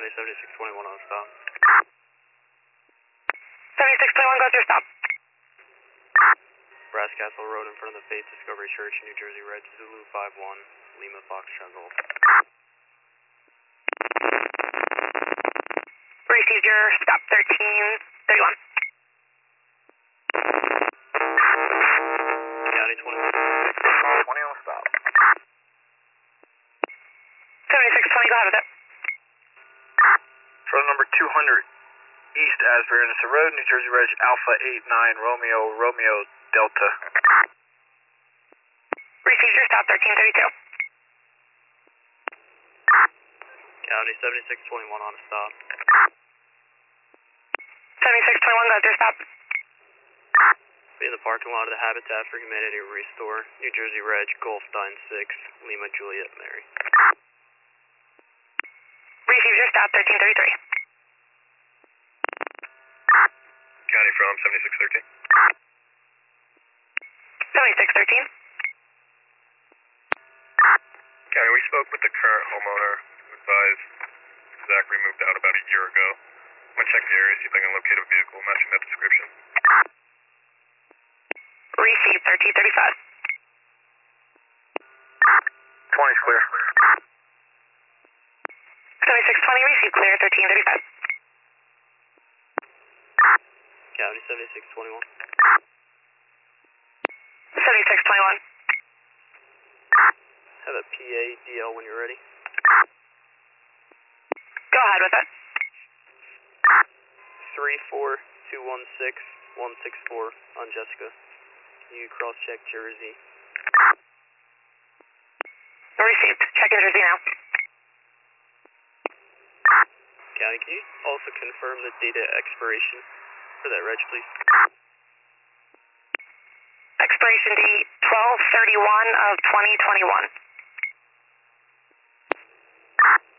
County 7621 on stop. 7621, go through stop. Brass Castle Road in front of the Faith Discovery Church, New Jersey Red, Zulu 51, Lima Foxtrot Golf. Received your stop 1331. County 20 on stop. 7620, go ahead with it. Photo number 200, East Asbury Anderson Road, New Jersey Reg, Alpha 89 Romeo Delta. Received your stop 1332. County 7621 on a stop. 7621, go through stop. Be in the parking lot of the Habitat for Humanity Restore, New Jersey Reg, Golf 96, Lima Juliet Mary. Received your stop 1333. County from 7613. 7613. County, we spoke with the current homeowner who advised Zach moved out about a year ago. I'm going to check the area, see if I can locate a vehicle matching that description. Received 1335. 20's clear. 7620, received clear 1335. County 7621. 7621. Have a PA DL when you're ready. Go ahead with it. 34216-164 on Jessica. Can you cross-check Jersey? Received. Checking Jersey now. County, can you also confirm the data expiration for that reg, please? Expiration date 12/31 of 2021.